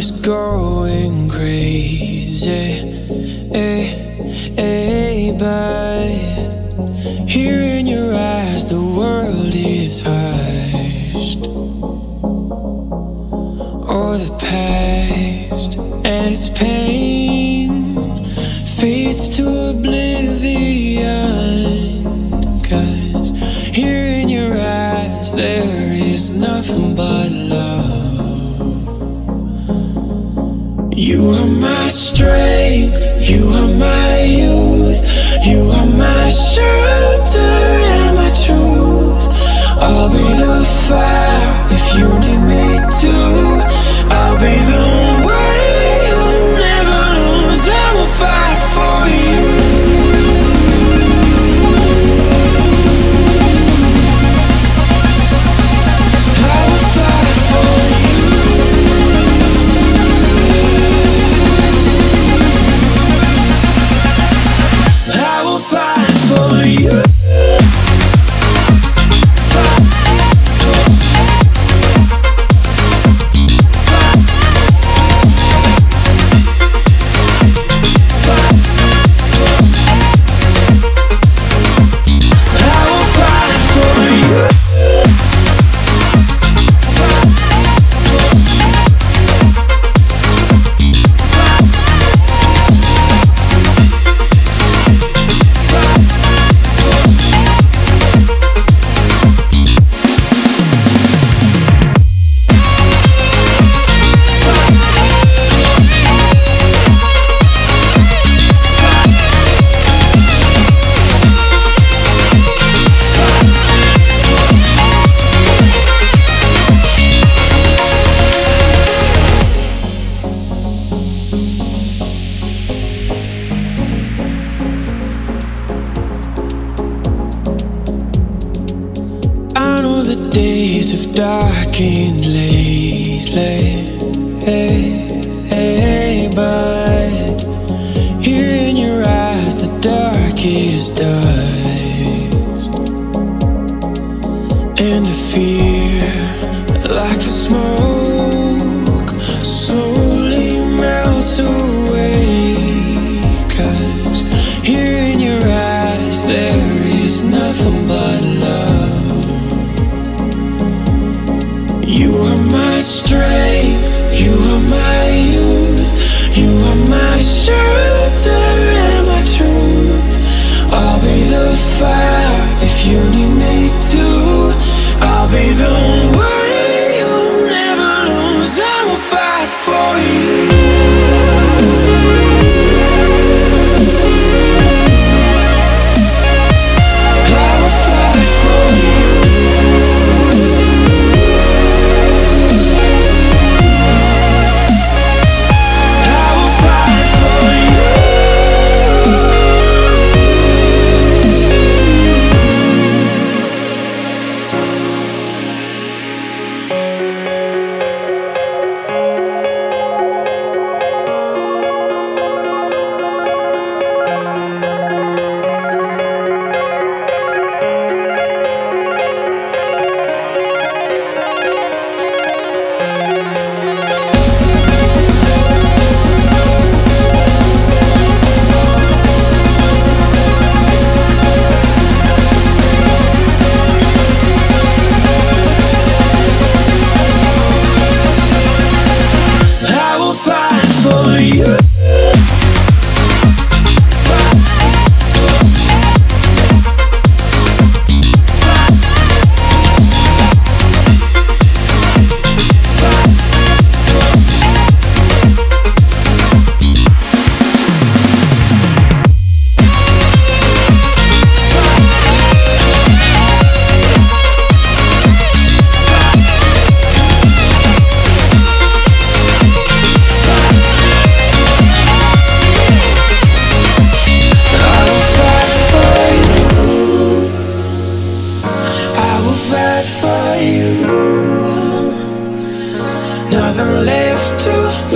is going crazy, but here in your eyes the world is hushed. Or the past and its pain fades to oblivion, 'cause here in your eyes there is nothing but love. You are my strength, you are my youth, you are my shelter and my truth. I'll be the fire if you need me to. I'll be the way you'll never lose. I will fight for you. Days have darkened lately, but here in your eyes the dark is dust, and the fear, like the smoke, slowly melts away, 'cause here in your eyes there is nothing but love. You are my strength, you are my youth, you are my shelter and my truth. I'll be the fire if you need me to. I'll be the way you'll never lose. I will fight for you. Nothing left to